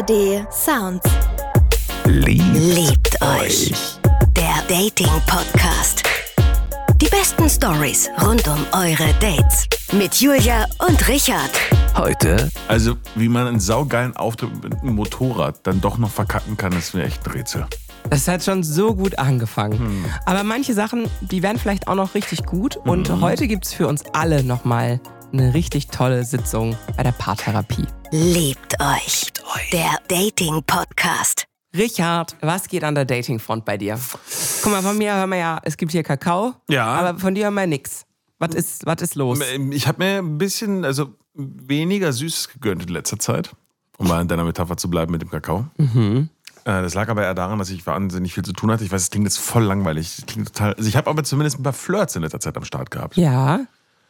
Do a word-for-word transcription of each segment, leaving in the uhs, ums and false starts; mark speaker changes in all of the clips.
Speaker 1: D Sounds.
Speaker 2: Liebt,
Speaker 1: Liebt euch. Der Dating-Podcast. Die besten Storys rund um eure Dates. Mit Julia und Richard.
Speaker 2: Heute,
Speaker 3: Also, wie man einen saugeilen Auftritt mit einem Motorrad dann doch noch verkacken kann, ist mir echt ein Rätsel.
Speaker 4: Das hat schon so gut angefangen. Hm. Aber manche Sachen, die werden vielleicht auch noch richtig gut. Und hm. heute gibt's für uns alle nochmal eine richtig tolle Sitzung bei der Paartherapie.
Speaker 1: Liebt euch.
Speaker 2: Liebt euch.
Speaker 1: Der Dating-Podcast.
Speaker 4: Richard, was geht an der Datingfront bei dir? Guck mal, von mir hören wir ja, es gibt hier Kakao,
Speaker 3: Ja.
Speaker 4: aber von dir hören wir nix. Was ist, was ist los?
Speaker 3: Ich habe mir ein bisschen, also weniger Süßes gegönnt in letzter Zeit, um mal in deiner Metapher zu bleiben mit dem Kakao.
Speaker 4: Mhm.
Speaker 3: Das lag aber eher daran, dass ich wahnsinnig viel zu tun hatte. Ich weiß, es klingt jetzt voll langweilig. Es klingt total, also ich habe aber zumindest ein paar Flirts in letzter Zeit am Start gehabt.
Speaker 4: Ja.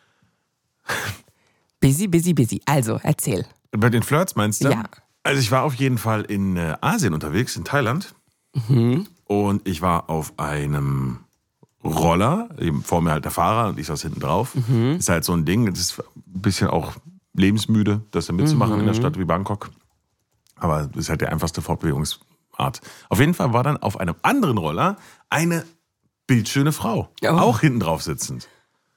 Speaker 4: Busy, busy, busy. Also, erzähl.
Speaker 3: Bei den Flirts meinst du?
Speaker 4: Ja.
Speaker 3: Also ich war auf jeden Fall in äh, Asien unterwegs, in Thailand.
Speaker 4: Mhm.
Speaker 3: Und ich war auf einem Roller, eben vor mir halt der Fahrer und ich saß hinten drauf.
Speaker 4: Mhm.
Speaker 3: Ist halt so ein Ding, das ist ein bisschen auch lebensmüde, das da mitzumachen
Speaker 4: Mhm.
Speaker 3: in der Stadt wie Bangkok. Aber das ist halt die einfachste Fortbewegungsart. Auf jeden Fall war dann auf einem anderen Roller eine bildschöne Frau,
Speaker 4: Oh.
Speaker 3: auch hinten drauf sitzend.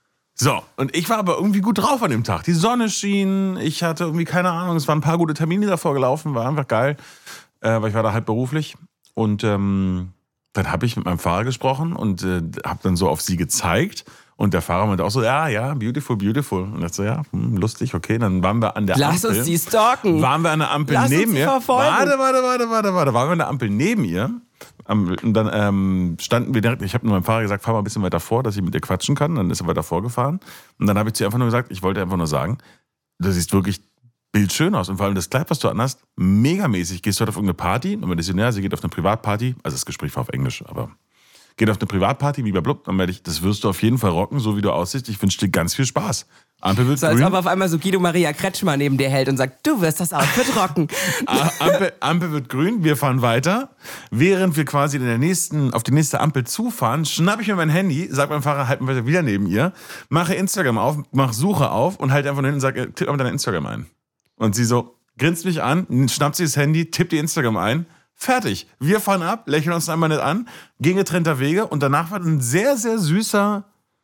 Speaker 3: So, und ich war aber irgendwie gut drauf an dem Tag. Die Sonne schien, ich hatte irgendwie, keine Ahnung, es waren ein paar gute Termine davor gelaufen, war einfach geil, äh, weil ich war da halt beruflich. Und ähm, dann habe ich mit meinem Fahrer gesprochen und äh, habe dann so auf sie gezeigt. Und der Fahrer meinte auch so, ja, ja, beautiful, beautiful. Und ich dachte so, ja, hm, lustig, okay. Dann waren wir an der
Speaker 4: Lass
Speaker 3: Ampel.
Speaker 4: uns die stalken.
Speaker 3: Waren wir an der Ampel
Speaker 4: Lass
Speaker 3: neben
Speaker 4: uns sie
Speaker 3: ihr.
Speaker 4: verfolgen.
Speaker 3: Warte, warte, warte, warte, warte. Waren wir an der Ampel neben ihr. Und dann ähm, standen wir direkt, ich habe nur meinem Fahrer gesagt, fahr mal ein bisschen weiter vor, dass ich mit ihr quatschen kann. Dann ist er weiter vorgefahren. Und dann habe ich zu ihr einfach nur gesagt, ich wollte einfach nur sagen, du siehst wirklich bildschön aus. Und vor allem das Kleid, was du anhast, megamäßig. Gehst du heute auf irgendeine Party? Und wenn sie, ja, sie geht auf eine Privatparty. Also das Gespräch war auf Englisch, aber geht auf eine Privatparty, wie bei Blub. Dann werde ich, das wirst du auf jeden Fall rocken, so wie du aussiehst. Ich wünsche dir ganz viel Spaß. Ampel wird
Speaker 4: So, als
Speaker 3: grün.
Speaker 4: ob auf einmal so Guido Maria Kretschmer neben dir hält und sagt, du wirst das Outfit rocken.
Speaker 3: Ampel, Ampel wird grün, wir fahren weiter. Während wir quasi in der nächsten, auf die nächste Ampel zufahren, schnappe ich mir mein Handy, sag meinem Fahrer, halt mal wieder neben ihr, mache Instagram auf, mache Suche auf und halt einfach nur hin und sage, tipp mal dein Instagram ein. Und sie so, grinst mich an, schnappt sich das Handy, tippt ihr Instagram ein, fertig. Wir fahren ab, lächeln uns einmal nicht an, gehen getrennter Wege und danach war ein sehr, sehr süßer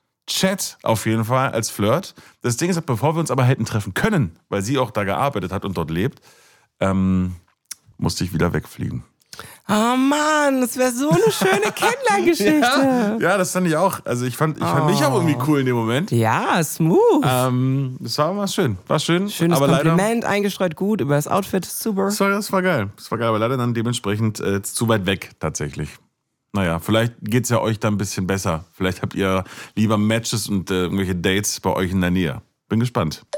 Speaker 3: Chat auf jeden Fall als Flirt. Das Ding ist, bevor wir uns aber hätten treffen können, weil sie auch da gearbeitet hat und dort lebt, ähm, musste ich wieder wegfliegen.
Speaker 4: Oh Mann, das wäre so eine schöne Kennenlerngeschichte.
Speaker 3: Ja, ja, das fand ich auch. Also ich fand, ich fand
Speaker 4: Oh.
Speaker 3: mich auch irgendwie cool in dem Moment.
Speaker 4: Ja, smooth.
Speaker 3: Ähm, das war mal schön. War schön.
Speaker 4: Schönes
Speaker 3: aber
Speaker 4: Kompliment, eingestreut gut über das Outfit, super.
Speaker 3: Das war, das war geil. Das war geil, aber leider dann dementsprechend äh, zu weit weg tatsächlich. Naja, vielleicht geht's ja euch da ein bisschen besser. Vielleicht habt ihr lieber Matches und äh, irgendwelche Dates bei euch in der Nähe. Bin gespannt.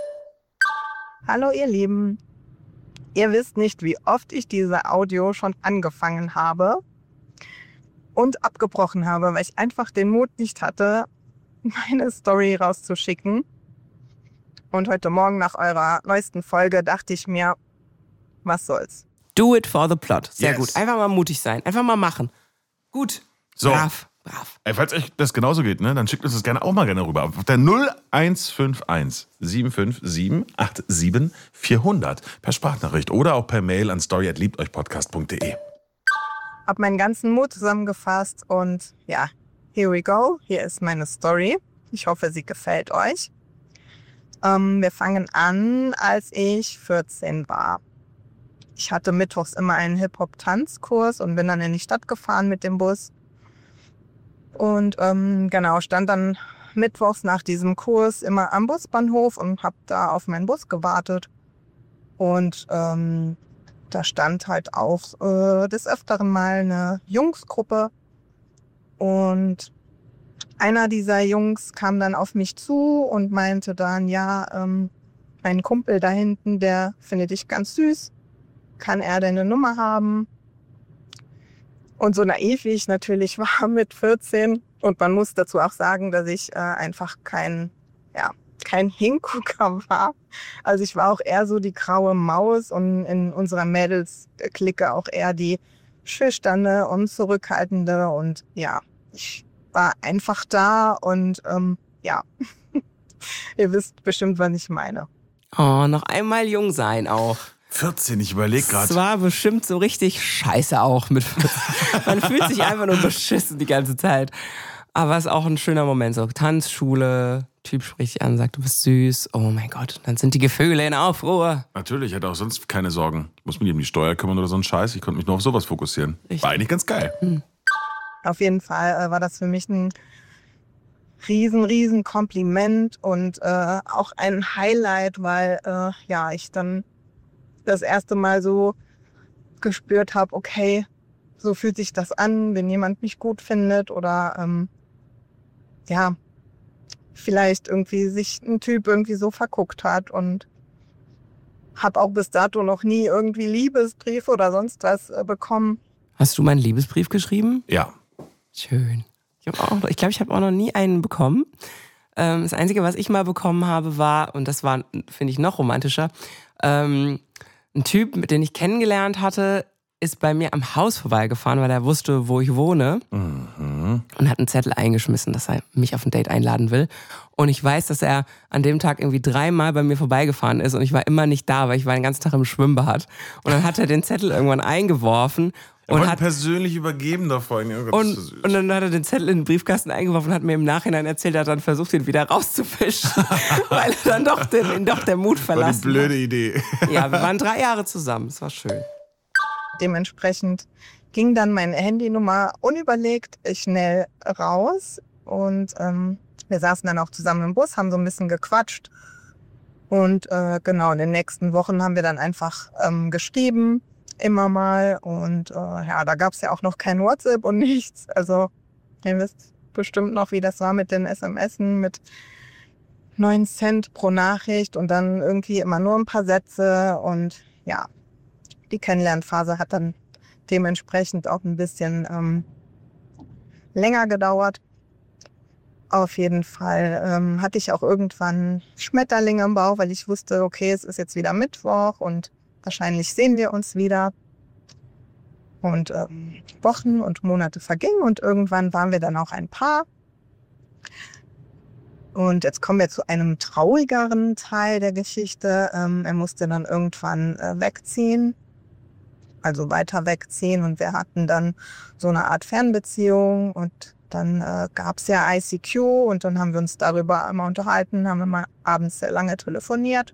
Speaker 5: Hallo ihr Lieben. Ihr wisst nicht, wie oft ich diese Audio schon angefangen habe und abgebrochen habe, weil ich einfach den Mut nicht hatte, meine Story rauszuschicken. Und heute Morgen nach eurer neuesten Folge dachte ich mir, was soll's.
Speaker 4: Do it for the plot. Sehr
Speaker 3: Yes.
Speaker 4: gut. Einfach mal mutig sein. Einfach mal machen. Gut.
Speaker 3: So.
Speaker 4: Brav. Brav.
Speaker 3: Ey, falls euch das genauso geht, ne, dann schickt uns das gerne auch mal gerne rüber. Auf der null eins fünf eins sieben fünf sieben acht sieben vierhundert per Sprachnachricht oder auch per Mail an story at liebteuchpodcast punkt de.
Speaker 5: Hab meinen ganzen Mut zusammengefasst und ja, here we go. Hier ist meine Story. Ich hoffe, sie gefällt euch. Ähm, wir fangen an, als ich vierzehn war. Ich hatte mittwochs immer einen Hip-Hop-Tanzkurs und bin dann in die Stadt gefahren mit dem Bus. Und ähm, genau, stand dann mittwochs nach diesem Kurs immer am Busbahnhof und habe da auf meinen Bus gewartet. Und ähm, da stand halt auch äh, des Öfteren mal eine Jungsgruppe. Und einer dieser Jungs kam dann auf mich zu und meinte dann, ja, ähm, mein Kumpel da hinten, der findet dich ganz süß. Kann er deine Nummer haben? Und so naiv wie ich natürlich war mit vierzehn. Und man muss dazu auch sagen, dass ich äh, einfach kein, ja, kein Hingucker war. Also ich war auch eher so die graue Maus und in unserer Mädels-Clique auch eher die schüchterne und zurückhaltende. Und ja, ich war einfach da und ähm, ja, ihr wisst bestimmt, was ich meine.
Speaker 4: Oh, noch einmal jung sein auch.
Speaker 3: vierzehn, ich überlege gerade.
Speaker 4: Es war bestimmt so richtig scheiße auch mit vierzehn. Man fühlt sich einfach nur beschissen die ganze Zeit. Aber es ist auch ein schöner Moment. So Tanzschule, Typ spricht dich an, sagt, du bist süß. Oh mein Gott, dann sind die Gefühle in Aufruhr.
Speaker 3: Natürlich, ich hatte auch sonst keine Sorgen. Ich muss mich um die Steuer kümmern oder so einen Scheiß. Ich konnte mich nur auf sowas fokussieren.
Speaker 4: Richtig.
Speaker 3: War eigentlich ganz geil.
Speaker 4: Hm.
Speaker 5: Auf jeden Fall äh, war das für mich ein riesen, riesen Kompliment und äh, auch ein Highlight, weil äh, ja ich dann das erste Mal so gespürt habe, okay, so fühlt sich das an, wenn jemand mich gut findet oder ähm, ja, vielleicht irgendwie sich ein Typ irgendwie so verguckt hat und habe auch bis dato noch nie irgendwie Liebesbriefe oder sonst was äh, bekommen.
Speaker 4: Hast du meinen Liebesbrief geschrieben?
Speaker 3: Ja.
Speaker 4: Schön. Ich glaube, ich, glaub, ich habe auch noch nie einen bekommen. Ähm, das Einzige, was ich mal bekommen habe, war, und das war, finde ich, noch romantischer, ähm, ein Typ, mit dem ich kennengelernt hatte, ist bei mir am Haus vorbeigefahren, weil er wusste, wo ich wohne.
Speaker 3: Mhm.
Speaker 4: Und hat einen Zettel eingeschmissen, dass er mich auf ein Date einladen will. Und ich weiß, dass er an dem Tag irgendwie dreimal bei mir vorbeigefahren ist und ich war immer nicht da, weil ich war den ganzen Tag im Schwimmbad. Und dann hat er den Zettel irgendwann eingeworfen.
Speaker 3: Er
Speaker 4: und
Speaker 3: wollte
Speaker 4: hat
Speaker 3: persönlich übergeben davon. Oh Gott,
Speaker 4: und,
Speaker 3: ist so süß.
Speaker 4: und dann hat er den Zettel in den Briefkasten eingeworfen und hat mir im Nachhinein erzählt, er hat dann versucht, ihn wieder rauszufischen, weil er dann doch, den, ihn doch der Mut
Speaker 3: war die
Speaker 4: verlassen
Speaker 3: blöde
Speaker 4: hat.
Speaker 3: Idee.
Speaker 4: Ja, wir waren drei Jahre zusammen, es war schön.
Speaker 5: Dementsprechend ging dann meine Handynummer unüberlegt schnell raus und ähm, wir saßen dann auch zusammen im Bus, haben so ein bisschen gequatscht und äh, genau, in den nächsten Wochen haben wir dann einfach ähm, geschrieben, immer mal und äh, ja, da gab es ja auch noch kein WhatsApp und nichts, also ihr wisst bestimmt noch, wie das war mit den S M Sen, mit neun Cent pro Nachricht und dann irgendwie immer nur ein paar Sätze und ja, die Kennenlernphase hat dann dementsprechend auch ein bisschen ähm, länger gedauert. Auf jeden Fall ähm, hatte ich auch irgendwann Schmetterlinge im Bauch, weil ich wusste, okay, es ist jetzt wieder Mittwoch und wahrscheinlich sehen wir uns wieder. Und ähm, Wochen und Monate vergingen und irgendwann waren wir dann auch ein Paar. Und jetzt kommen wir zu einem traurigeren Teil der Geschichte. Ähm, er musste dann irgendwann äh, wegziehen. Also weiter wegziehen und wir hatten dann so eine Art Fernbeziehung und dann äh, gab es ja I C Q und dann haben wir uns darüber einmal unterhalten, haben wir mal abends sehr lange telefoniert.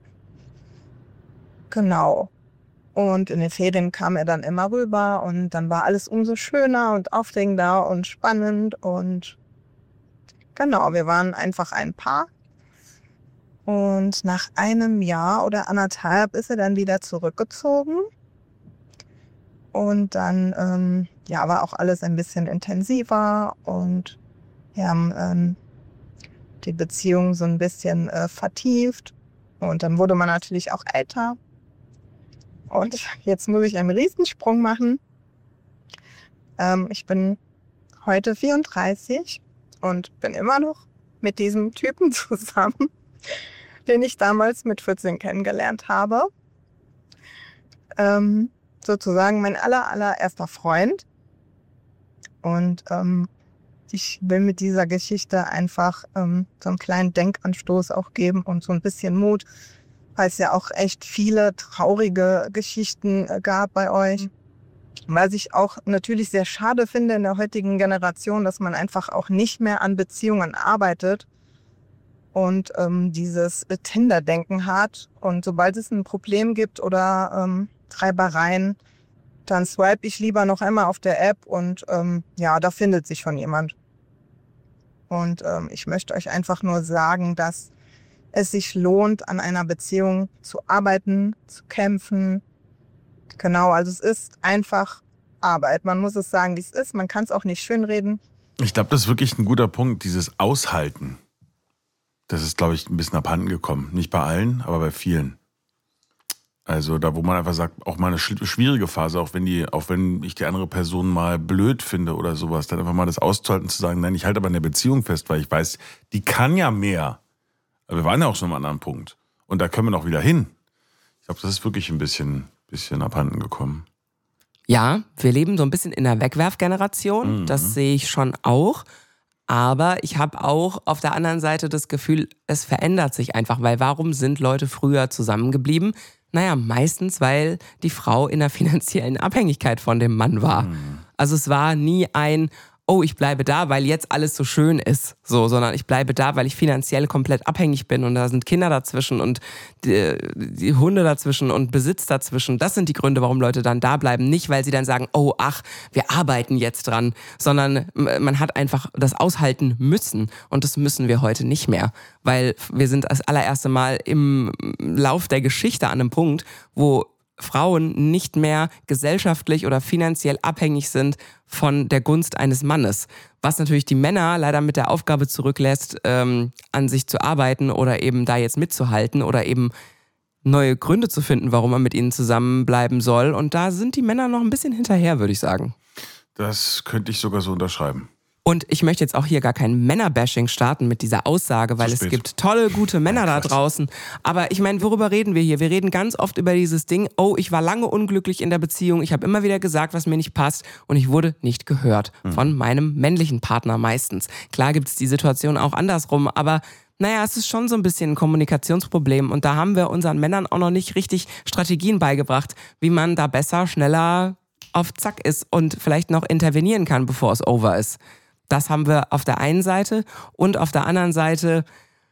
Speaker 5: Genau. Und in den Ferien kam er dann immer rüber und dann war alles umso schöner und aufregender und spannend und genau, wir waren einfach ein Paar. Und nach einem Jahr oder anderthalb ist er dann wieder zurückgezogen. Und dann ähm, ja, war auch alles ein bisschen intensiver und wir haben ähm, die Beziehung so ein bisschen äh, vertieft. Und dann wurde man natürlich auch älter. Und jetzt muss ich einen Riesensprung machen. Ähm, ich bin heute vierunddreißig und bin immer noch mit diesem Typen zusammen, den ich damals mit vierzehn kennengelernt habe. Ähm, sozusagen mein aller, allererster Freund. Und ähm, ich will mit dieser Geschichte einfach ähm, so einen kleinen Denkanstoß auch geben und so ein bisschen Mut, weil es ja auch echt viele traurige Geschichten äh, gab bei euch. Was ich auch natürlich sehr schade finde in der heutigen Generation, dass man einfach auch nicht mehr an Beziehungen arbeitet und ähm, dieses Tinder-Denken hat. Und sobald es ein Problem gibt oder ähm, Treibereien, dann swipe ich lieber noch einmal auf der App und ähm, ja, da findet sich schon jemand. Und ähm, ich möchte euch einfach nur sagen, dass es sich lohnt, an einer Beziehung zu arbeiten, zu kämpfen. Genau, also es ist einfach Arbeit. Man muss es sagen, wie es ist. Man kann es auch nicht schönreden.
Speaker 3: Ich glaube, das ist wirklich ein guter Punkt, dieses Aushalten. Das ist, glaube ich, ein bisschen abhanden gekommen. Nicht bei allen, aber bei vielen. Also da, wo man einfach sagt, auch mal eine schwierige Phase, auch wenn die, auch wenn ich die andere Person mal blöd finde oder sowas, dann einfach mal das auszuhalten, zu sagen, nein, ich halte aber an der Beziehung fest, weil ich weiß, die kann ja mehr. Aber wir waren ja auch schon am anderen Punkt. Und da können wir noch wieder hin. Ich glaube, das ist wirklich ein bisschen, bisschen abhanden gekommen.
Speaker 4: Ja, wir leben so ein bisschen in einer Wegwerfgeneration, mhm. das sehe ich schon auch. Aber ich habe auch auf der anderen Seite das Gefühl, es verändert sich einfach, weil warum sind Leute früher zusammengeblieben? Naja, meistens, weil die Frau in einer finanziellen Abhängigkeit von dem Mann war. Mhm. Also es war nie ein, oh, ich bleibe da, weil jetzt alles so schön ist, so, sondern ich bleibe da, weil ich finanziell komplett abhängig bin und da sind Kinder dazwischen und die, die Hunde dazwischen und Besitz dazwischen. Das sind die Gründe, warum Leute dann da bleiben. Nicht, weil sie dann sagen, oh, ach, wir arbeiten jetzt dran, sondern man hat einfach das aushalten müssen und das müssen wir heute nicht mehr, weil wir sind das allererste Mal im Lauf der Geschichte an einem Punkt, wo Frauen nicht mehr gesellschaftlich oder finanziell abhängig sind von der Gunst eines Mannes. Was natürlich die Männer leider mit der Aufgabe zurücklässt, ähm, an sich zu arbeiten oder eben da jetzt mitzuhalten oder eben neue Gründe zu finden, warum man mit ihnen zusammenbleiben soll. Und da sind die Männer noch ein bisschen hinterher, würde ich sagen.
Speaker 3: Das könnte ich sogar so unterschreiben.
Speaker 4: Und ich möchte jetzt auch hier gar kein Männerbashing starten mit dieser Aussage, weil es gibt tolle, gute Männer da draußen. Aber ich meine, worüber reden wir hier? Wir reden ganz oft über dieses Ding, oh, ich war lange unglücklich in der Beziehung, ich habe immer wieder gesagt, was mir nicht passt und ich wurde nicht gehört von meinem männlichen Partner meistens. Klar gibt es die Situation auch andersrum, aber naja, es ist schon so ein bisschen ein Kommunikationsproblem und da haben wir unseren Männern auch noch nicht richtig Strategien beigebracht, wie man da besser, schneller auf Zack ist und vielleicht noch intervenieren kann, bevor es over ist. Das haben wir auf der einen Seite und auf der anderen Seite,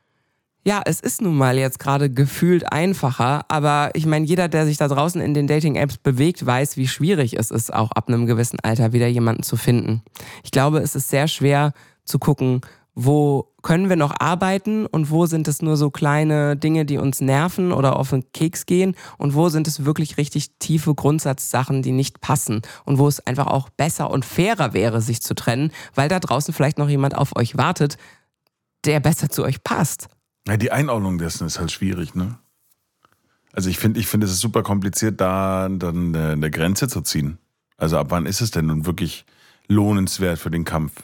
Speaker 4: ja, es ist nun mal jetzt gerade gefühlt einfacher, aber ich meine, jeder, der sich da draußen in den Dating-Apps bewegt, weiß, wie schwierig es ist, auch ab einem gewissen Alter wieder jemanden zu finden. Ich glaube, es ist sehr schwer zu gucken, wo können wir noch arbeiten und wo sind es nur so kleine Dinge, die uns nerven oder auf den Keks gehen und wo sind es wirklich richtig tiefe Grundsatzsachen, die nicht passen und wo es einfach auch besser und fairer wäre, sich zu trennen, weil da draußen vielleicht noch jemand auf euch wartet, der besser zu euch passt.
Speaker 3: Ja, die Einordnung dessen ist halt schwierig, ne? Also ich finde, ich finde, es ist super kompliziert, da dann eine Grenze zu ziehen. Also ab wann ist es denn nun wirklich lohnenswert für den Kampf?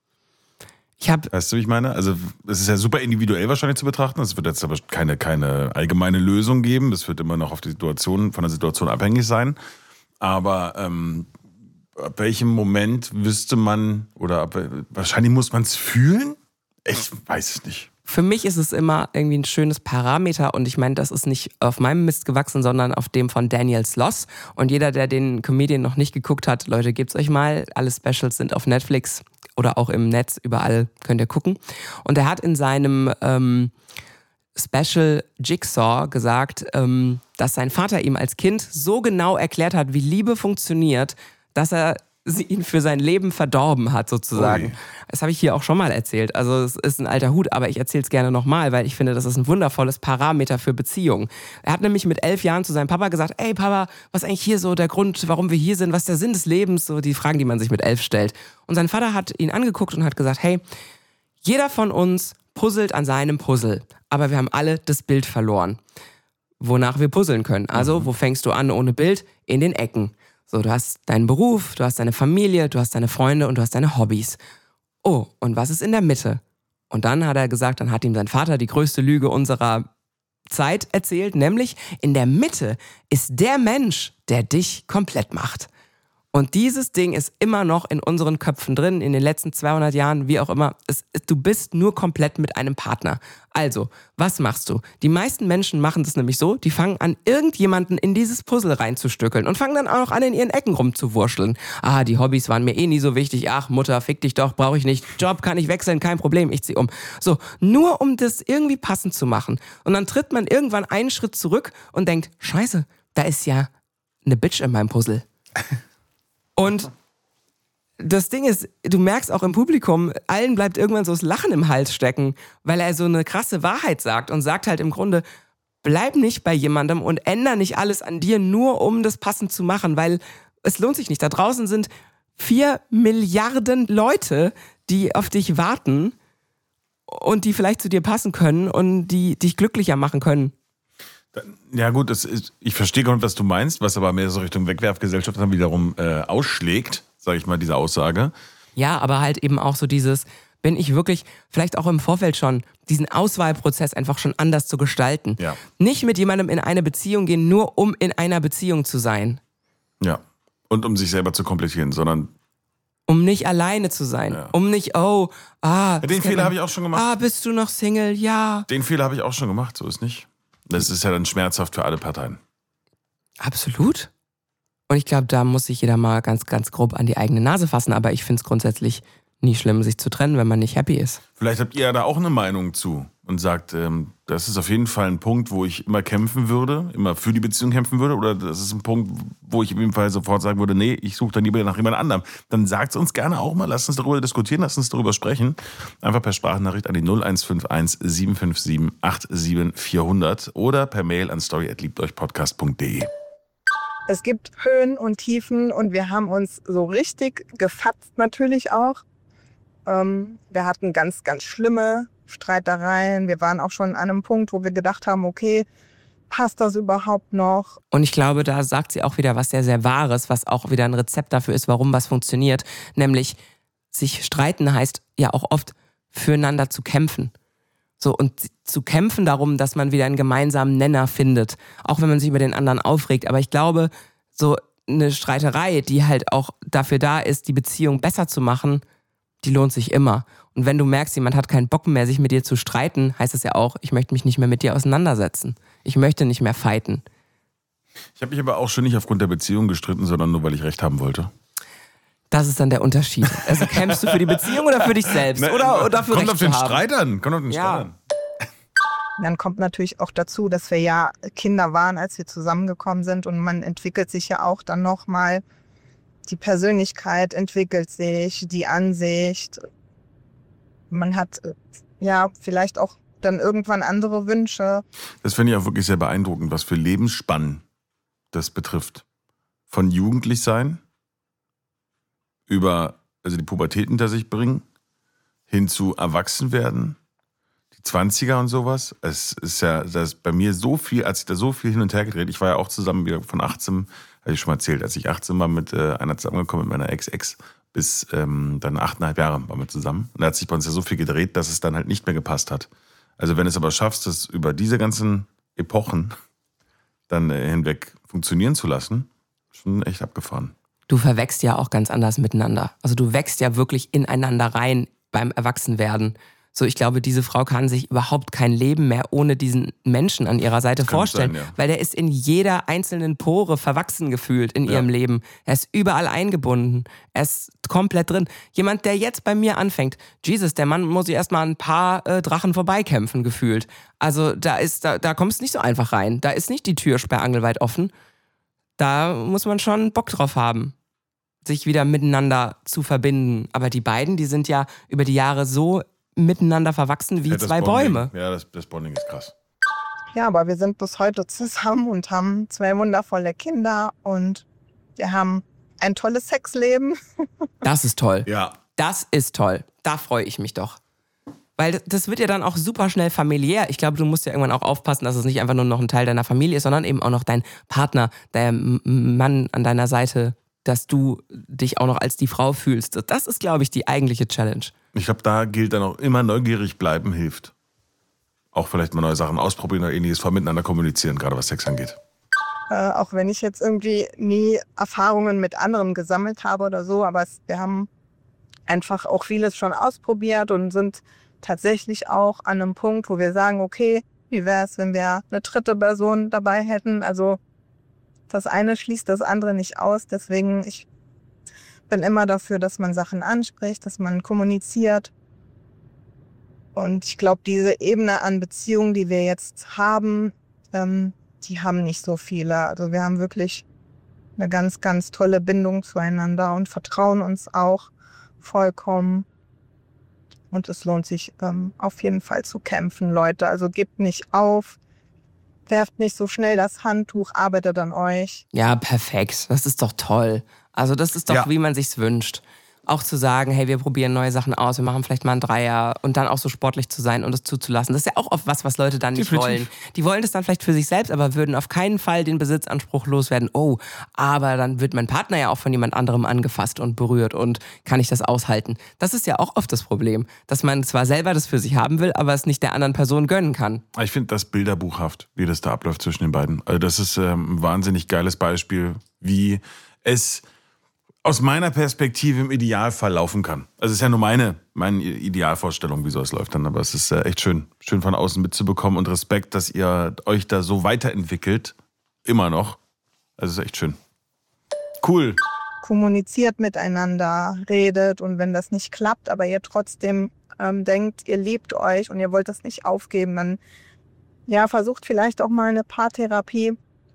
Speaker 4: Ich hab,
Speaker 3: weißt du, wie ich meine? Also es ist ja super individuell wahrscheinlich zu betrachten. Es wird jetzt aber keine, keine allgemeine Lösung geben. Das wird immer noch auf die Situation, von der Situation abhängig sein. Aber ähm, ab welchem Moment wüsste man, oder ab, wahrscheinlich muss man es fühlen? Ich weiß es nicht.
Speaker 4: Für mich ist es immer irgendwie ein schönes Parameter und ich meine, das ist nicht auf meinem Mist gewachsen, sondern auf dem von Daniel Sloss. Und jeder, der den Comedian noch nicht geguckt hat, Leute, gebt's euch mal. Alle Specials sind auf Netflix oder auch im Netz, überall könnt ihr gucken. Und er hat in seinem ähm, Special Jigsaw gesagt, ähm, dass sein Vater ihm als Kind so genau erklärt hat, wie Liebe funktioniert, dass er sie ihn für sein Leben verdorben hat, sozusagen. Ui. Das habe ich hier auch schon mal erzählt. Also es ist ein alter Hut, aber ich erzähle es gerne nochmal, weil ich finde, das ist ein wundervolles Parameter für Beziehungen. Er hat nämlich mit elf Jahren zu seinem Papa gesagt, ey Papa, was ist eigentlich hier so der Grund, warum wir hier sind, was ist der Sinn des Lebens? So die Fragen, die man sich mit elf stellt. Und sein Vater hat ihn angeguckt und hat gesagt, hey, jeder von uns puzzelt an seinem Puzzle, aber wir haben alle das Bild verloren, wonach wir puzzeln können. Also, mhm. wo fängst du an ohne Bild? In den Ecken. So, du hast deinen Beruf, du hast deine Familie, du hast deine Freunde und du hast deine Hobbys. Oh, und was ist in der Mitte? Und dann hat er gesagt, dann hat ihm sein Vater die größte Lüge unserer Zeit erzählt, nämlich in der Mitte ist der Mensch, der dich komplett macht. Und dieses Ding ist immer noch in unseren Köpfen drin, in den letzten zweihundert Jahren, wie auch immer. Es, du bist nur komplett mit einem Partner. Also, was machst du? Die meisten Menschen machen das nämlich so, die fangen an, irgendjemanden in dieses Puzzle reinzustückeln und fangen dann auch noch an, in ihren Ecken rumzuwurschteln. Ah, die Hobbys waren mir eh nie so wichtig. Ach, Mutter, fick dich doch, brauche ich nicht. Job kann ich wechseln, kein Problem, ich zieh um. So, nur um das irgendwie passend zu machen. Und dann tritt man irgendwann einen Schritt zurück und denkt, scheiße, da ist ja eine Bitch in meinem Puzzle. Und das Ding ist, du merkst auch im Publikum, allen bleibt irgendwann so das Lachen im Hals stecken, weil er so eine krasse Wahrheit sagt und sagt halt im Grunde, bleib nicht bei jemandem und änder nicht alles an dir, nur um das passend zu machen, weil es lohnt sich nicht. Da draußen sind vier Milliarden Leute, die auf dich warten und die vielleicht zu dir passen können und die dich glücklicher machen können.
Speaker 3: Ja gut, das ist, ich verstehe gar nicht, was du meinst, was aber mehr so Richtung Wegwerfgesellschaft dann wiederum äh, ausschlägt, sage ich mal, diese Aussage.
Speaker 4: Ja, aber halt eben auch so dieses, bin ich wirklich, vielleicht auch im Vorfeld schon, diesen Auswahlprozess einfach schon anders zu gestalten.
Speaker 3: Ja.
Speaker 4: Nicht mit jemandem in eine Beziehung gehen, nur um in einer Beziehung zu sein.
Speaker 3: Ja, und um sich selber zu komplettieren, sondern...
Speaker 4: Um nicht alleine zu sein. Ja. Um nicht, oh, ah...
Speaker 3: Ja, den Fehler habe ich auch schon gemacht.
Speaker 4: Ah, bist du noch Single? Ja.
Speaker 3: Den Fehler habe ich auch schon gemacht, so ist nicht. Das ist ja dann schmerzhaft für alle Parteien.
Speaker 4: Absolut. Und ich glaube, da muss sich jeder mal ganz, ganz grob an die eigene Nase fassen. Aber ich finde es grundsätzlich nie schlimm, sich zu trennen, wenn man nicht happy ist.
Speaker 3: Vielleicht habt ihr ja da auch eine Meinung zu und sagt, ähm, das ist auf jeden Fall ein Punkt, wo ich immer kämpfen würde, immer für die Beziehung kämpfen würde, oder das ist ein Punkt, wo ich auf jeden Fall sofort sagen würde, nee, ich suche dann lieber nach jemand anderem. Dann sagt es uns gerne auch mal, lasst uns darüber diskutieren, lasst uns darüber sprechen. Einfach per Sprachnachricht an die null eins fünf eins sieben fünf sieben acht sieben vier null null oder per Mail an story at liebteuchpodcast punkt de.
Speaker 5: Es gibt Höhen und Tiefen und wir haben uns so richtig gefatzt natürlich auch. Ähm, wir hatten ganz, ganz schlimme Streitereien. Wir waren auch schon an einem Punkt, wo wir gedacht haben, okay, passt das überhaupt noch?
Speaker 4: Und ich glaube, da sagt sie auch wieder was sehr, sehr Wahres, was auch wieder ein Rezept dafür ist, warum was funktioniert. Nämlich, sich streiten heißt ja auch oft, füreinander zu kämpfen. So, und zu kämpfen darum, dass man wieder einen gemeinsamen Nenner findet. Auch wenn man sich über den anderen aufregt. Aber ich glaube, so eine Streiterei, die halt auch dafür da ist, die Beziehung besser zu machen, die lohnt sich immer. Und wenn du merkst, jemand hat keinen Bock mehr, sich mit dir zu streiten, heißt das ja auch, ich möchte mich nicht mehr mit dir auseinandersetzen. Ich möchte nicht mehr fighten.
Speaker 3: Ich habe mich aber auch schon nicht aufgrund der Beziehung gestritten, sondern nur, weil ich Recht haben wollte.
Speaker 4: Das ist dann der Unterschied. Also kämpfst du für die Beziehung oder für dich selbst?
Speaker 3: Na,
Speaker 4: oder, oder für
Speaker 3: kommt
Speaker 4: Recht
Speaker 3: auf den
Speaker 4: zu haben?
Speaker 3: Streit an. Kommt auf den
Speaker 4: Ja.
Speaker 3: Streit an.
Speaker 5: Dann kommt natürlich auch dazu, dass wir ja Kinder waren, als wir zusammengekommen sind und man entwickelt sich ja auch dann nochmal. Die Persönlichkeit entwickelt sich, die Ansicht. Man hat ja vielleicht auch dann irgendwann andere Wünsche.
Speaker 3: Das finde ich auch wirklich sehr beeindruckend, was für Lebensspannen das betrifft. Von Jugendlichsein über, also die Pubertät hinter sich bringen, hin zu Erwachsenwerden, die Zwanziger und sowas. Es ist ja, das ist bei mir so viel, als ich da so viel hin und her gedreht, ich war ja auch zusammen wieder von achtzehn, habe ich schon mal erzählt, als ich achtzehn war mit äh, einer zusammengekommen, mit meiner Ex-Ex, bis ähm, dann achteinhalb Jahre waren wir zusammen. Und da hat sich bei uns ja so viel gedreht, dass es dann halt nicht mehr gepasst hat. Also wenn du es aber schaffst, das über diese ganzen Epochen dann äh, hinweg funktionieren zu lassen, schon echt abgefahren.
Speaker 4: Du verwächst ja auch ganz anders miteinander. Also du wächst ja wirklich ineinander rein beim Erwachsenwerden. So, ich glaube, diese Frau kann sich überhaupt kein Leben mehr ohne diesen Menschen an ihrer Seite
Speaker 3: Das kann
Speaker 4: vorstellen.
Speaker 3: sein, ja.
Speaker 4: Weil der ist in jeder einzelnen Pore verwachsen gefühlt in
Speaker 3: Ja.
Speaker 4: ihrem Leben. Er ist überall eingebunden. Er ist komplett drin. Jemand, der jetzt bei mir anfängt, Jesus, der Mann muss sich erstmal ein paar äh, Drachen vorbeikämpfen, gefühlt. Also da ist, da, da kommst du nicht so einfach rein. Da ist nicht die Tür sperrangelweit offen. Da muss man schon Bock drauf haben, sich wieder miteinander zu verbinden. Aber die beiden, die sind ja über die Jahre so miteinander verwachsen wie
Speaker 3: Ja, das
Speaker 4: zwei
Speaker 3: Bonding.
Speaker 4: Bäume.
Speaker 3: Ja, das, das Bonding ist krass.
Speaker 5: Ja, aber wir sind bis heute zusammen und haben zwei wundervolle Kinder und wir haben ein tolles Sexleben.
Speaker 4: Das ist toll.
Speaker 3: Ja.
Speaker 4: Das ist toll. Da freue ich mich doch. Weil das wird ja dann auch super schnell familiär. Ich glaube, du musst ja irgendwann auch aufpassen, dass es nicht einfach nur noch ein Teil deiner Familie ist, sondern eben auch noch dein Partner, der M- Mann an deiner Seite, dass du dich auch noch als die Frau fühlst. Das ist, glaube ich, die eigentliche Challenge.
Speaker 3: Ich glaube, da gilt dann auch immer neugierig bleiben hilft. Auch vielleicht mal neue Sachen ausprobieren oder ähnliches, vor miteinander kommunizieren, gerade was Sex angeht.
Speaker 5: Äh, auch wenn ich jetzt irgendwie nie Erfahrungen mit anderen gesammelt habe oder so, aber es, wir haben einfach auch vieles schon ausprobiert und sind tatsächlich auch an einem Punkt, wo wir sagen, okay, wie wäre es, wenn wir eine dritte Person dabei hätten? Also das eine schließt das andere nicht aus. Deswegen, ich bin immer dafür, dass man Sachen anspricht, dass man kommuniziert. Und ich glaube, diese Ebene an Beziehungen, die wir jetzt haben, ähm, die haben nicht so viele. Also wir haben wirklich eine ganz, ganz tolle Bindung zueinander und vertrauen uns auch vollkommen. Und es lohnt sich ähm, auf jeden Fall zu kämpfen, Leute. Also gebt nicht auf, werft nicht so schnell das Handtuch, arbeitet an euch.
Speaker 4: Ja, perfekt. Das ist doch toll. Also das ist doch,
Speaker 3: Ja.
Speaker 4: wie man sich's wünscht. Auch zu sagen, hey, wir probieren neue Sachen aus, wir machen vielleicht mal einen Dreier und dann auch so sportlich zu sein und es zuzulassen. Das ist ja auch oft was, was Leute dann nicht
Speaker 3: Definitiv.
Speaker 4: wollen. Die wollen das dann vielleicht für sich selbst, aber würden auf keinen Fall den Besitzanspruch loswerden. Oh, aber dann wird mein Partner ja auch von jemand anderem angefasst und berührt und kann ich das aushalten? Das ist ja auch oft das Problem, dass man zwar selber das für sich haben will, aber es nicht der anderen Person gönnen kann.
Speaker 3: Ich finde das bilderbuchhaft, wie das da abläuft zwischen den beiden. Also das ist ähm, ein wahnsinnig geiles Beispiel, wie es aus meiner Perspektive im Idealfall laufen kann. Also es ist ja nur meine, meine Idealvorstellung, wie sowas läuft dann, aber es ist äh, echt schön, schön von außen mitzubekommen und Respekt, dass ihr euch da so weiterentwickelt, immer noch. Also ist echt schön. Cool.
Speaker 5: Kommuniziert miteinander, redet und wenn das nicht klappt, aber ihr trotzdem ähm, denkt, ihr liebt euch und ihr wollt das nicht aufgeben, dann ja, versucht vielleicht auch mal eine Paartherapie.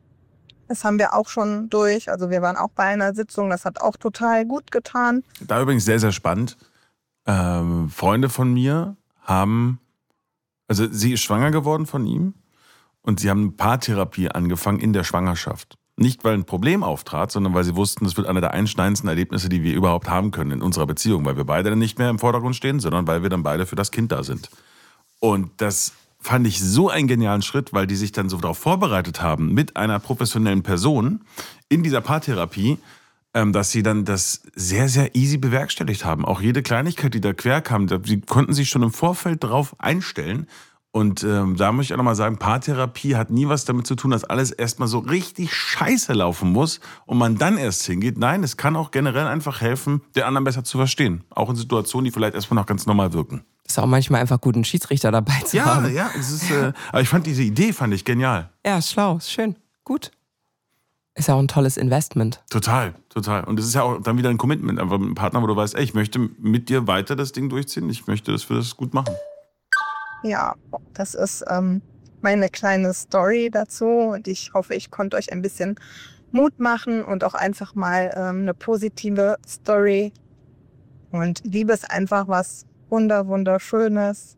Speaker 5: Das haben wir auch schon durch. Also wir waren auch bei einer Sitzung, das hat auch total gut getan.
Speaker 3: Da übrigens sehr, sehr spannend. Ähm, Freunde von mir haben, also sie ist schwanger geworden von ihm und sie haben eine Paartherapie angefangen in der Schwangerschaft. Nicht, weil ein Problem auftrat, sondern weil sie wussten, das wird einer der einschneidendsten Erlebnisse, die wir überhaupt haben können in unserer Beziehung, weil wir beide dann nicht mehr im Vordergrund stehen, sondern weil wir dann beide für das Kind da sind. Und das fand ich so einen genialen Schritt, weil die sich dann so darauf vorbereitet haben, mit einer professionellen Person in dieser Paartherapie, ähm, dass sie dann das sehr, sehr easy bewerkstelligt haben. Auch jede Kleinigkeit, die da quer kam, sie konnten sich schon im Vorfeld darauf einstellen. Und ähm, da muss ich auch nochmal sagen, Paartherapie hat nie was damit zu tun, dass alles erstmal so richtig scheiße laufen muss und man dann erst hingeht. Nein, es kann auch generell einfach helfen, den anderen besser zu verstehen. Auch in Situationen, die vielleicht erstmal noch ganz normal wirken.
Speaker 4: Ist auch manchmal einfach gut, einen Schiedsrichter dabei zu
Speaker 3: Ja,
Speaker 4: haben.
Speaker 3: ja, es ist, äh, aber ich fand diese Idee, fand ich genial.
Speaker 4: Ja, ist schlau, ist schön, gut. Ist ja auch ein tolles Investment.
Speaker 3: Total, total. Und es ist ja auch dann wieder ein Commitment, einfach mit einem Partner, wo du weißt, ey, ich möchte mit dir weiter das Ding durchziehen, ich möchte, dass wir das gut machen.
Speaker 5: Ja, das ist ähm, meine kleine Story dazu und ich hoffe, ich konnte euch ein bisschen Mut machen und auch einfach mal ähm, eine positive Story. Und Liebe ist einfach was wunder, wunderschönes.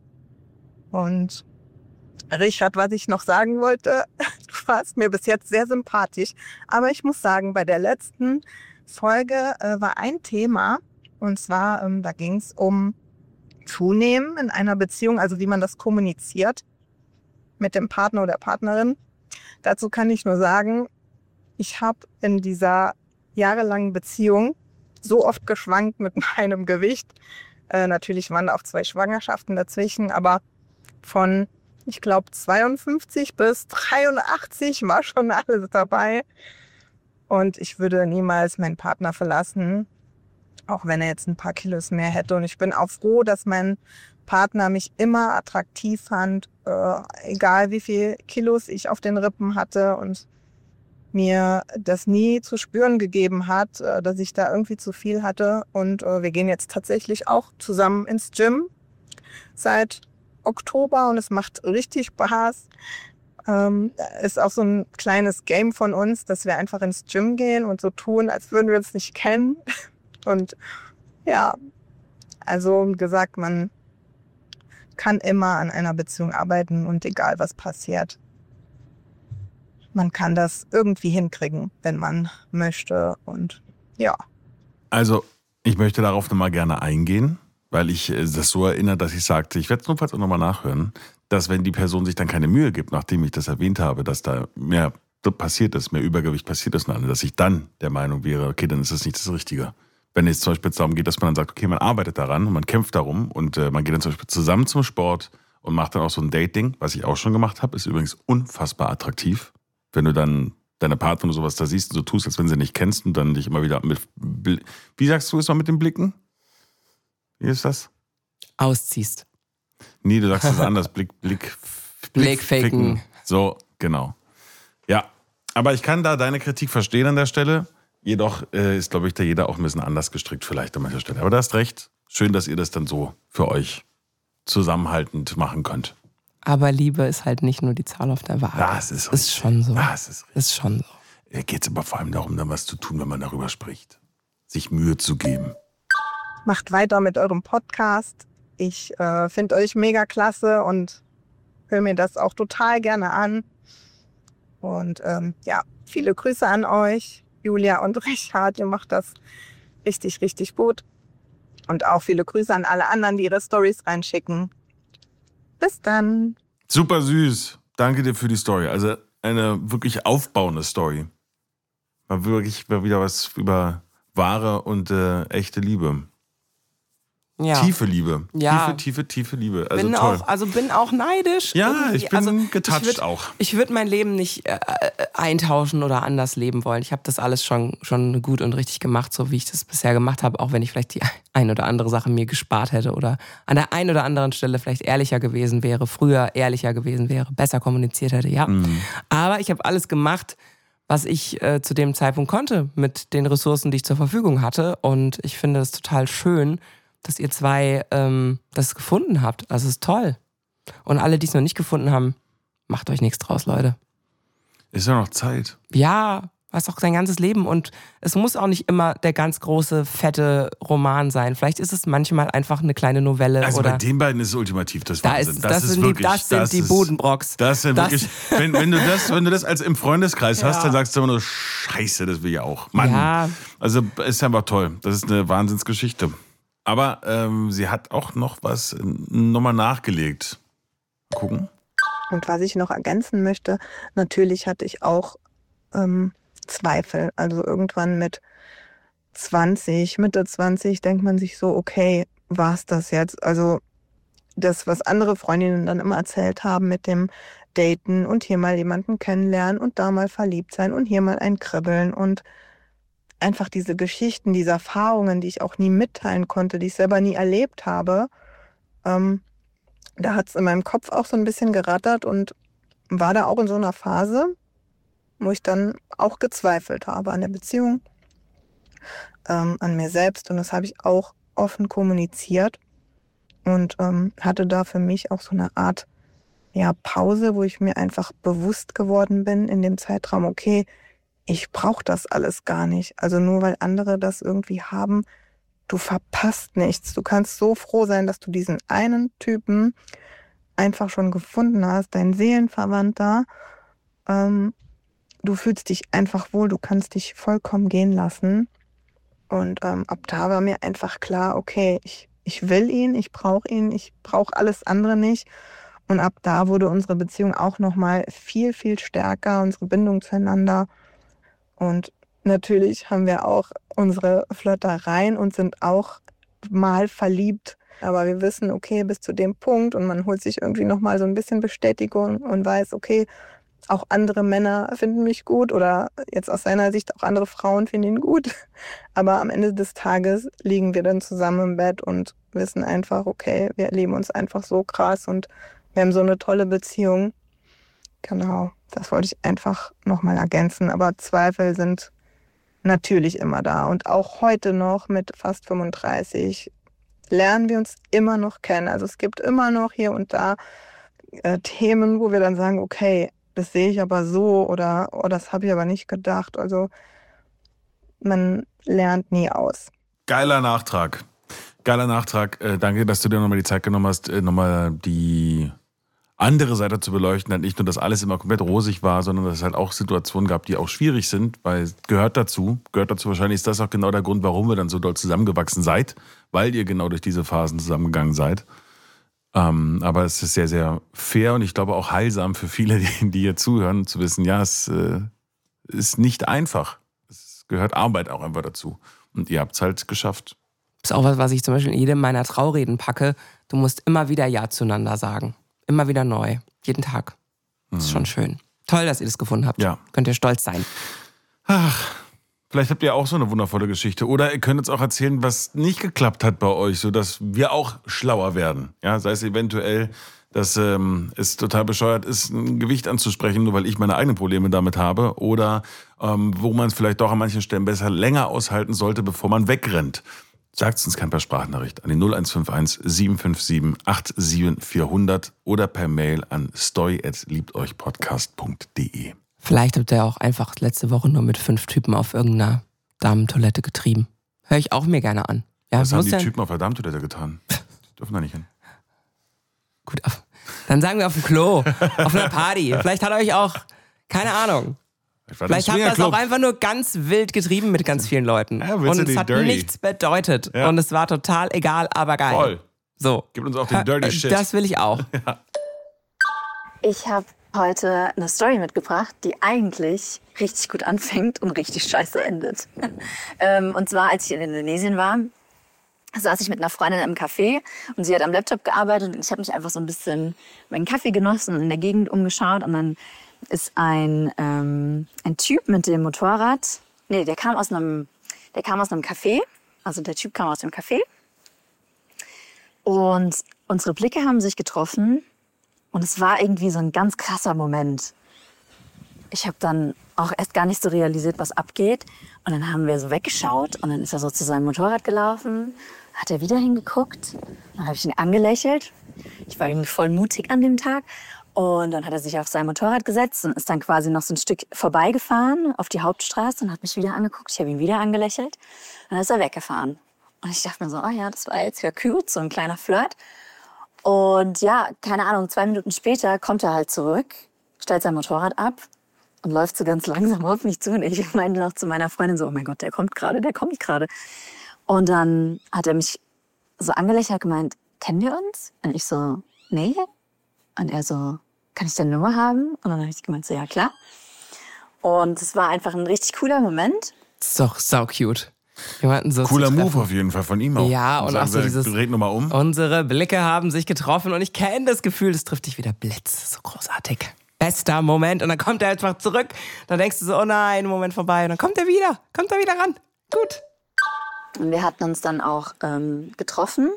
Speaker 5: Und Richard, was ich noch sagen wollte, du warst mir bis jetzt sehr sympathisch, aber ich muss sagen, bei der letzten Folge äh, war ein Thema und zwar, ähm, da ging es um Zunehmen in einer Beziehung, also wie man das kommuniziert mit dem Partner oder Partnerin. Dazu kann ich nur sagen, ich habe in dieser jahrelangen Beziehung so oft geschwankt mit meinem Gewicht. Äh, natürlich waren da auch zwei Schwangerschaften dazwischen, aber von, ich glaube, zweiundfünfzig bis dreiundachtzig war schon alles dabei. Und ich würde niemals meinen Partner verlassen, auch wenn er jetzt ein paar Kilos mehr hätte. Und ich bin auch froh, dass mein Partner mich immer attraktiv fand, äh, egal wie viel Kilos ich auf den Rippen hatte und mir das nie zu spüren gegeben hat, äh, dass ich da irgendwie zu viel hatte. Und äh, wir gehen jetzt tatsächlich auch zusammen ins Gym seit Oktober und es macht richtig Spaß. Ähm, ist auch so ein kleines Game von uns, dass wir einfach ins Gym gehen und so tun, als würden wir uns nicht kennen. Und ja, also gesagt, man kann immer an einer Beziehung arbeiten und egal was passiert, man kann das irgendwie hinkriegen, wenn man möchte und ja.
Speaker 3: Also, ich möchte darauf nochmal gerne eingehen, weil ich das so erinnere, dass ich sagte, ich werde es notfalls auch nochmal nachhören, dass wenn die Person sich dann keine Mühe gibt, nachdem ich das erwähnt habe, dass da mehr passiert ist, mehr Übergewicht passiert ist, dass ich dann der Meinung wäre, okay, dann ist das nicht das Richtige. Wenn es zum Beispiel darum geht, dass man dann sagt, okay, man arbeitet daran und man kämpft darum und äh, man geht dann zum Beispiel zusammen zum Sport und macht dann auch so ein Dating, was ich auch schon gemacht habe, ist übrigens unfassbar attraktiv. Wenn du dann deine Partnerin oder sowas da siehst und so tust, als wenn sie nicht kennst und dann dich immer wieder mit, wie sagst du es mal mit den Blicken? Wie ist das?
Speaker 4: Ausziehst.
Speaker 3: Nee, du sagst es anders, Blick, Blick,
Speaker 4: Blick faken.
Speaker 3: So, genau. Ja, aber ich kann da deine Kritik verstehen an der Stelle. Jedoch äh, ist, glaube ich, da jeder auch ein bisschen anders gestrickt vielleicht an mancher Stelle. Aber du hast recht. Schön, dass ihr das dann so für euch zusammenhaltend machen könnt.
Speaker 4: Aber Liebe ist halt nicht nur die Zahl auf der Waage.
Speaker 3: Das ist,
Speaker 4: ist schon so.
Speaker 3: Das ist,
Speaker 4: ist schon so.
Speaker 3: Da geht es aber vor allem darum, dann was zu tun, wenn man darüber spricht. Sich Mühe zu geben.
Speaker 5: Macht weiter mit eurem Podcast. Ich äh, finde euch mega klasse und höre mir das auch total gerne an. Und ähm, ja, viele Grüße an euch. Julia und Richard, ihr macht das richtig, richtig gut. Und auch viele Grüße an alle anderen, die ihre Storys reinschicken. Bis dann.
Speaker 3: Super süß. Danke dir für die Story. Also eine wirklich aufbauende Story. War wirklich war wieder was über wahre und äh, echte Liebe.
Speaker 4: Ja.
Speaker 3: Tiefe Liebe.
Speaker 4: Ja.
Speaker 3: Tiefe, tiefe, tiefe Liebe. Also
Speaker 4: bin
Speaker 3: toll.
Speaker 4: Auch, also bin auch neidisch.
Speaker 3: Ja,
Speaker 4: irgendwie.
Speaker 3: ich bin
Speaker 4: also,
Speaker 3: getoucht
Speaker 4: ich würd,
Speaker 3: auch.
Speaker 4: Ich würde mein Leben nicht äh, eintauschen oder anders leben wollen. Ich habe das alles schon, schon gut und richtig gemacht, so wie ich das bisher gemacht habe, auch wenn ich vielleicht die ein oder andere Sache mir gespart hätte oder an der einen oder anderen Stelle vielleicht ehrlicher gewesen wäre, früher ehrlicher gewesen wäre, besser kommuniziert hätte, ja. Mhm. Aber ich habe alles gemacht, was ich äh, zu dem Zeitpunkt konnte mit den Ressourcen, die ich zur Verfügung hatte. Und ich finde es total schön, dass ihr zwei ähm, das gefunden habt. Also es ist toll. Und alle, die es noch nicht gefunden haben, macht euch nichts draus, Leute.
Speaker 3: Ist ja noch Zeit.
Speaker 4: Ja, hast auch dein ganzes Leben. Und es muss auch nicht immer der ganz große, fette Roman sein. Vielleicht ist es manchmal einfach eine kleine Novelle.
Speaker 3: Also
Speaker 4: oder
Speaker 3: bei den beiden ist es ultimativ das
Speaker 4: da
Speaker 3: Wahnsinn.
Speaker 4: ist,
Speaker 3: Das,
Speaker 4: das,
Speaker 3: ist
Speaker 4: sind
Speaker 3: wirklich,
Speaker 4: die, das sind
Speaker 3: das
Speaker 4: die
Speaker 3: ist,
Speaker 4: Budenbrocks.
Speaker 3: Das sind
Speaker 4: Das-
Speaker 3: wirklich, wenn, wenn, du das, wenn du das als im Freundeskreis hast,
Speaker 4: Ja.
Speaker 3: dann sagst du immer nur, Scheiße, das will ich auch. Mann.
Speaker 4: Ja.
Speaker 3: Also ist einfach toll. Das ist eine Wahnsinnsgeschichte. Aber ähm, sie hat auch noch was äh, nochmal nachgelegt. Mal gucken.
Speaker 5: Und was ich noch ergänzen möchte, natürlich hatte ich auch ähm, Zweifel. Also irgendwann mit zwanzig, Mitte zwanzig denkt man sich so, okay, war's das jetzt? Also das, was andere Freundinnen dann immer erzählt haben mit dem Daten und hier mal jemanden kennenlernen und da mal verliebt sein und hier mal ein Kribbeln und einfach diese Geschichten, diese Erfahrungen, die ich auch nie mitteilen konnte, die ich selber nie erlebt habe, ähm, da hat es in meinem Kopf auch so ein bisschen gerattert und war da auch in so einer Phase, wo ich dann auch gezweifelt habe an der Beziehung, ähm, an mir selbst. Und das habe ich auch offen kommuniziert und ähm, hatte da für mich auch so eine Art ja, Pause, wo ich mir einfach bewusst geworden bin in dem Zeitraum, okay, ich brauche das alles gar nicht. Also nur weil andere das irgendwie haben, du verpasst nichts. Du kannst so froh sein, dass du diesen einen Typen einfach schon gefunden hast, dein Seelenverwandter. Ähm, du fühlst dich einfach wohl, du kannst dich vollkommen gehen lassen. Und ähm, ab da war mir einfach klar, okay, ich, ich will ihn, ich brauche ihn, ich brauche alles andere nicht. Und ab da wurde unsere Beziehung auch nochmal viel, viel stärker, unsere Bindung zueinander. Und natürlich haben wir auch unsere Flirtereien und sind auch mal verliebt. Aber wir wissen, okay, bis zu dem Punkt und man holt sich irgendwie nochmal so ein bisschen Bestätigung und weiß, okay, auch andere Männer finden mich gut oder jetzt aus seiner Sicht auch andere Frauen finden ihn gut. Aber am Ende des Tages liegen wir dann zusammen im Bett und wissen einfach, okay, wir lieben uns einfach so krass und wir haben so eine tolle Beziehung. Genau, das wollte ich einfach nochmal ergänzen. Aber Zweifel sind natürlich immer da. Und auch heute noch mit fast fünfunddreißig lernen wir uns immer noch kennen. Also es gibt immer noch hier und da äh, Themen, wo wir dann sagen, okay, das sehe ich aber so oder oh, das habe ich aber nicht gedacht. Also man lernt nie aus.
Speaker 3: Geiler Nachtrag. Geiler Nachtrag. Äh, danke, dass du dir nochmal die Zeit genommen hast, äh, nochmal die andere Seite zu beleuchten. Halt nicht nur, dass alles immer komplett rosig war, sondern dass es halt auch Situationen gab, die auch schwierig sind, weil es gehört dazu. Gehört dazu. Wahrscheinlich ist das auch genau der Grund, warum ihr dann so doll zusammengewachsen seid, weil ihr genau durch diese Phasen zusammengegangen seid. Ähm, aber es ist sehr, sehr fair und ich glaube auch heilsam für viele, die, die hier zuhören, zu wissen, ja, es äh, ist nicht einfach. Es gehört Arbeit auch einfach dazu. Und ihr habt es halt geschafft.
Speaker 4: Das ist auch was, was ich zum Beispiel in jedem meiner Traureden packe. Du musst immer wieder Ja zueinander sagen. Immer wieder neu. Jeden Tag. Das ist schon schön. Toll, dass ihr das gefunden habt.
Speaker 3: Ja.
Speaker 4: Könnt ihr stolz sein.
Speaker 3: Ach, vielleicht habt ihr auch so eine wundervolle Geschichte. Oder ihr könnt uns auch erzählen, was nicht geklappt hat bei euch, sodass wir auch schlauer werden. Ja, sei es eventuell, dass ähm, es total bescheuert ist, ein Gewicht anzusprechen, nur weil ich meine eigenen Probleme damit habe. Oder ähm, wo man es vielleicht doch an manchen Stellen besser länger aushalten sollte, bevor man wegrennt. Sagt uns gerne per Sprachnachricht an die null eins fünf eins sieben fünf sieben acht sieben vier null null oder per Mail an stoy at liebteuchpodcast punkt de.
Speaker 4: Vielleicht habt ihr auch einfach letzte Woche nur mit fünf Typen auf irgendeiner Damentoilette getrieben. Höre ich auch mir gerne an. Ja,
Speaker 3: Was haben
Speaker 4: muss
Speaker 3: die
Speaker 4: ja-
Speaker 3: Typen auf der Darmtoilette getan? Dürfen da nicht hin.
Speaker 4: Gut, auf, dann sagen wir auf dem Klo, auf einer Party. Vielleicht hat euch auch, keine Ahnung. Vielleicht habt ihr das auch einfach nur ganz wild getrieben mit ganz vielen Leuten.
Speaker 3: Ja, willst
Speaker 4: und
Speaker 3: du
Speaker 4: es
Speaker 3: die
Speaker 4: hat
Speaker 3: dirty?
Speaker 4: nichts bedeutet.
Speaker 3: Ja.
Speaker 4: Und es war total egal, aber geil.
Speaker 3: Voll.
Speaker 4: So.
Speaker 3: Gib uns auch den dirty shit.
Speaker 4: Das will ich auch.
Speaker 6: Ich habe heute eine Story mitgebracht, die eigentlich richtig gut anfängt und richtig scheiße endet. ähm, und zwar, als ich in Indonesien war, saß ich mit einer Freundin im Café und sie hat am Laptop gearbeitet und ich habe mich einfach so ein bisschen meinen Kaffee genossen und in der Gegend umgeschaut und dann ist ein, ähm, ein Typ mit dem Motorrad, nee, der kam aus einem, der kam aus einem Café, also der Typ kam aus dem Café und unsere Blicke haben sich getroffen und es war irgendwie so ein ganz krasser Moment. Ich habe dann auch erst gar nicht so realisiert, was abgeht. Und dann haben wir so weggeschaut und dann ist er so zu seinem Motorrad gelaufen, hat er wieder hingeguckt, dann habe ich ihn angelächelt. Ich war irgendwie voll mutig an dem Tag. Und dann hat er sich auf sein Motorrad gesetzt und ist dann quasi noch so ein Stück vorbeigefahren auf die Hauptstraße und hat mich wieder angeguckt. Ich habe ihn wieder angelächelt. Und dann ist er weggefahren. Und ich dachte mir so, oh ja, das war jetzt ja cute, so ein kleiner Flirt. Und ja, keine Ahnung, zwei Minuten später kommt er halt zurück, stellt sein Motorrad ab und läuft so ganz langsam auf mich zu. Und ich meinte noch zu meiner Freundin so, oh mein Gott, der kommt gerade, der kommt gerade. Und dann hat er mich so angelächelt, gemeint, kennen wir uns? Und ich so, nee. Und er so, kann ich deine Nummer haben? Und dann habe ich gemeint, so, ja klar. Und es war einfach ein richtig cooler Moment.
Speaker 4: Das ist doch sau cute. Jemanden so
Speaker 3: Cooler
Speaker 4: zu treffen.
Speaker 3: Move auf jeden Fall von ihm auch.
Speaker 4: Ja, und, und auch so dieses,
Speaker 3: dreht nochmal um.
Speaker 4: Unsere Blicke haben sich getroffen und ich kenne das Gefühl, das trifft dich wieder Blitz. So großartig. Bester Moment. Und dann kommt er einfach zurück. Dann denkst du so, oh nein, Moment vorbei. Und dann kommt er wieder. Kommt er wieder ran. Gut.
Speaker 6: Und wir hatten uns dann auch ähm, getroffen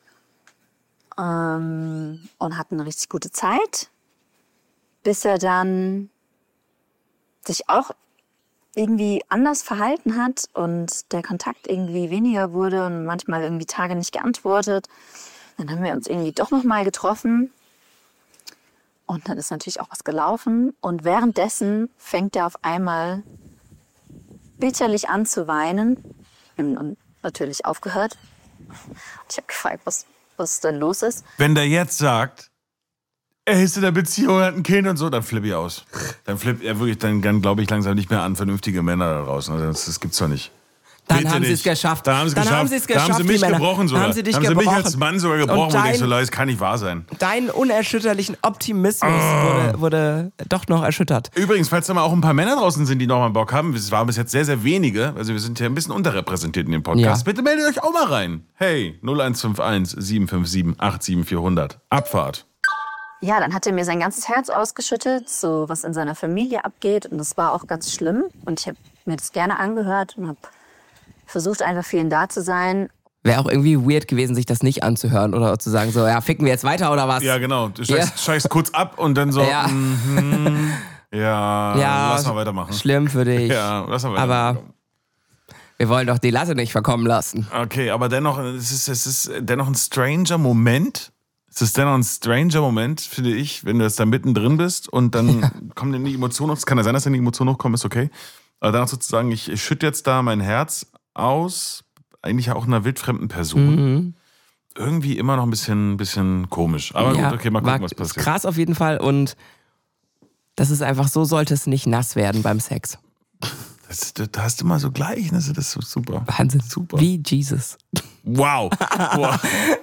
Speaker 6: ähm, und hatten eine richtig gute Zeit. Bis er dann sich auch irgendwie anders verhalten hat und der Kontakt irgendwie weniger wurde und manchmal irgendwie Tage nicht geantwortet. Dann haben wir uns irgendwie doch noch mal getroffen und dann ist natürlich auch was gelaufen. Und währenddessen fängt er auf einmal bitterlich an zu weinen und natürlich aufgehört. Ich habe gefragt, was, was denn los ist.
Speaker 3: Wenn der jetzt sagt, er ist in der Beziehung, hat ein Kind und so, dann flippe ich aus. Dann flippt er wirklich, dann, dann glaube ich langsam nicht mehr an vernünftige Männer da draußen. Also das, das gibt's doch nicht.
Speaker 4: Dann
Speaker 3: Bitte
Speaker 4: haben sie
Speaker 3: nicht.
Speaker 4: es geschafft.
Speaker 3: Dann haben sie es
Speaker 4: Dann
Speaker 3: geschafft.
Speaker 4: haben sie es
Speaker 3: Da haben
Speaker 4: geschafft,
Speaker 3: sie mich
Speaker 4: die Männer.
Speaker 3: gebrochen sogar.
Speaker 4: Haben sie dich
Speaker 3: haben sie
Speaker 4: gebrochen.
Speaker 3: mich als Mann sogar gebrochen. Und,
Speaker 4: Und
Speaker 3: und ich so,
Speaker 4: dein-
Speaker 3: Leute, das kann nicht wahr sein.
Speaker 4: Deinen unerschütterlichen Optimismus
Speaker 3: Ah.
Speaker 4: wurde, wurde doch noch erschüttert.
Speaker 3: Übrigens, falls da mal auch ein paar Männer draußen sind, die noch mal Bock haben, es waren bis jetzt sehr, sehr wenige, also wir sind ja ein bisschen unterrepräsentiert in dem Podcast,
Speaker 4: Ja.
Speaker 3: bitte meldet euch auch mal rein. Hey, null eins fünf eins sieben fünf sieben acht sieben vier null null. Abfahrt.
Speaker 6: Ja, dann hat er mir sein ganzes Herz ausgeschüttet, so was in seiner Familie abgeht. Und das war auch ganz schlimm. Und ich habe mir das gerne angehört und habe versucht, einfach für ihn da zu sein.
Speaker 4: Wäre auch irgendwie weird gewesen, sich das nicht anzuhören oder zu sagen, so, ja, ficken wir jetzt weiter oder was?
Speaker 3: Ja, genau. Du steigst,
Speaker 4: Ja.
Speaker 3: steigst kurz ab und dann so,
Speaker 4: Ja.
Speaker 3: mhm, ja,
Speaker 4: Ja,
Speaker 3: lass mal weitermachen.
Speaker 4: Schlimm für dich.
Speaker 3: Ja, lass mal
Speaker 4: Aber
Speaker 3: weitermachen.
Speaker 4: wir wollen doch die Latte nicht verkommen lassen.
Speaker 3: Okay, aber dennoch, es ist, es ist dennoch ein stranger Moment. Es ist dennoch ein stranger Moment, finde ich, wenn du jetzt da mittendrin bist und dann ja. kommen dann die Emotionen hoch. Es kann ja sein, dass dann die Emotionen hochkommen, ist okay. Aber dann sozusagen, ich, ich schütte jetzt da mein Herz aus, eigentlich auch einer wildfremden Person.
Speaker 4: Mhm.
Speaker 3: Irgendwie immer noch ein bisschen, bisschen komisch. Aber
Speaker 4: Ja,
Speaker 3: gut, okay, mal gucken,
Speaker 4: war
Speaker 3: was passiert.
Speaker 4: krass auf jeden Fall und das ist einfach so, sollte es nicht nass werden beim Sex.
Speaker 3: Das, das, da hast du mal so Gleichnisse, das ist super.
Speaker 4: Wahnsinn.
Speaker 3: Super.
Speaker 4: Wie Jesus.
Speaker 3: Wow. wow.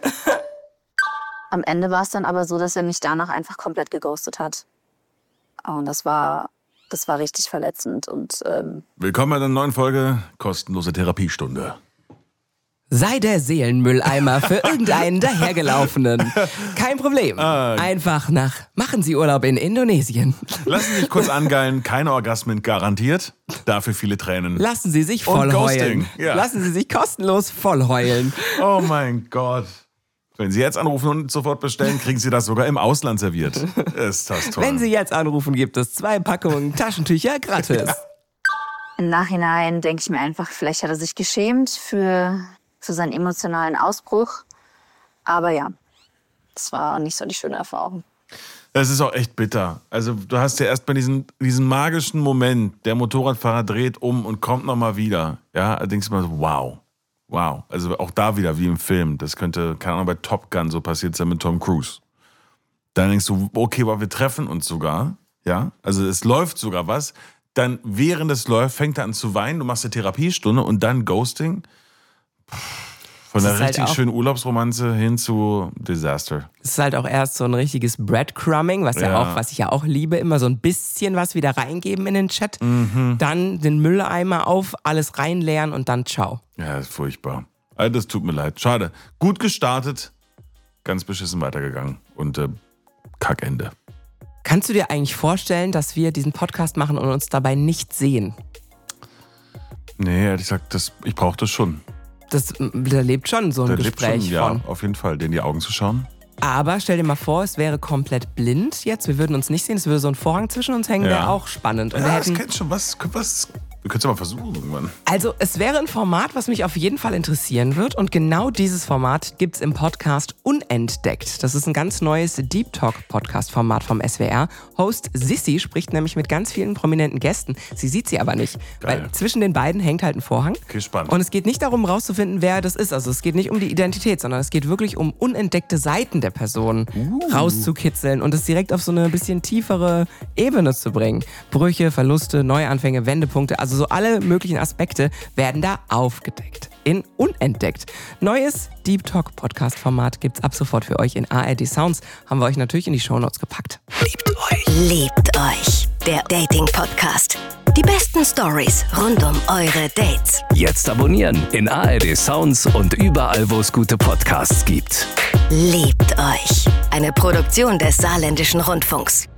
Speaker 6: Am Ende war es dann aber so, dass er mich danach einfach komplett geghostet hat. Und das war, das war richtig verletzend. Und ähm,
Speaker 3: Willkommen bei einer neuen Folge Kostenlose Therapiestunde.
Speaker 4: Sei der Seelenmülleimer für irgendeinen dahergelaufenen. Kein Problem. Einfach nach, machen Sie Urlaub in Indonesien.
Speaker 3: Lassen Sie sich kurz angeilen, keine Orgasmen garantiert, dafür viele Tränen.
Speaker 4: Lassen Sie sich
Speaker 3: Und
Speaker 4: voll
Speaker 3: Ghosting,
Speaker 4: heulen.
Speaker 3: ja.
Speaker 4: Lassen Sie sich kostenlos voll heulen.
Speaker 3: Oh mein Gott. Wenn Sie jetzt anrufen und sofort bestellen, kriegen Sie das sogar im Ausland serviert. Ist das toll.
Speaker 4: Wenn Sie jetzt anrufen, gibt es zwei Packungen Taschentücher gratis.
Speaker 6: im Nachhinein denke ich mir einfach, vielleicht hat er sich geschämt für, für seinen emotionalen Ausbruch. Aber ja, das war nicht so die schöne Erfahrung.
Speaker 3: Das ist auch echt bitter. Also du hast ja erst bei diesem, diesem magischen Moment, der Motorradfahrer dreht um und kommt nochmal wieder. Ja, da denkst du mal so, wow. Wow. Also auch da wieder wie im Film. Das könnte, keine Ahnung, bei Top Gun so passiert sein mit Tom Cruise. Dann denkst du, okay, aber wir treffen uns sogar. Ja, also es läuft sogar was. Dann, während es läuft, fängt er an zu weinen. Du machst eine Therapiestunde und dann Ghosting. Von
Speaker 4: Das
Speaker 3: einer
Speaker 4: ist halt
Speaker 3: richtig
Speaker 4: auch-
Speaker 3: schönen Urlaubsromanze hin zu Disaster.
Speaker 4: Es ist halt auch erst so ein richtiges Breadcrumbing, was ja.
Speaker 3: Ja.
Speaker 4: auch, was ich ja auch liebe, immer so ein bisschen was wieder reingeben in den Chat.
Speaker 3: Mhm.
Speaker 4: Dann den Mülleimer auf, alles reinleeren und dann ciao.
Speaker 3: Ja, ist furchtbar. Also das tut mir leid. Schade. Gut gestartet, ganz beschissen weitergegangen und äh, Kackende.
Speaker 4: Kannst du dir eigentlich vorstellen, dass wir diesen Podcast machen und uns dabei nicht sehen?
Speaker 3: Nee, ehrlich gesagt, das, ich brauche das schon.
Speaker 4: Das, da lebt schon so ein
Speaker 3: Da lebt
Speaker 4: Gespräch
Speaker 3: schon, ja,
Speaker 4: von.
Speaker 3: auf jeden Fall, dir in die Augen zu schauen.
Speaker 4: Aber stell dir mal vor, es wäre komplett blind jetzt. Wir würden uns nicht sehen. Es würde so ein Vorhang zwischen uns hängen,
Speaker 3: Ja.
Speaker 4: wäre auch spannend. Und
Speaker 3: Ja,
Speaker 4: wir
Speaker 3: das
Speaker 4: hätten,
Speaker 3: kennt schon was. was wir können es ja mal versuchen irgendwann.
Speaker 4: also es wäre ein Format, was mich auf jeden Fall interessieren wird. Und genau dieses Format gibt's im Podcast Unentdeckt. Das ist ein ganz neues Deep Talk-Podcast-Format vom S W R. Host Sissi spricht nämlich mit ganz vielen prominenten Gästen. Sie sieht sie aber nicht,
Speaker 3: Geil.
Speaker 4: weil zwischen den beiden hängt halt ein Vorhang.
Speaker 3: Okay, spannend.
Speaker 4: Und es geht nicht darum, rauszufinden, wer das ist. Also es geht nicht um die Identität, sondern es geht wirklich um unentdeckte Seiten der Person rauszukitzeln und es direkt auf so eine bisschen tiefere Ebene zu bringen. Brüche, Verluste, Neuanfänge, Wendepunkte, also so alle möglichen Aspekte werden da aufgedeckt. In Unentdeckt. Neues Deep Talk Podcast Format gibt's ab sofort für euch in A R D Sounds. Haben wir euch natürlich in die Shownotes gepackt.
Speaker 1: Liebt euch. Liebt euch. Der Dating-Podcast. Die besten Stories rund um eure Dates.
Speaker 2: Jetzt abonnieren in A R D Sounds und überall, wo es gute Podcasts gibt.
Speaker 1: Liebt euch. Eine Produktion des Saarländischen Rundfunks.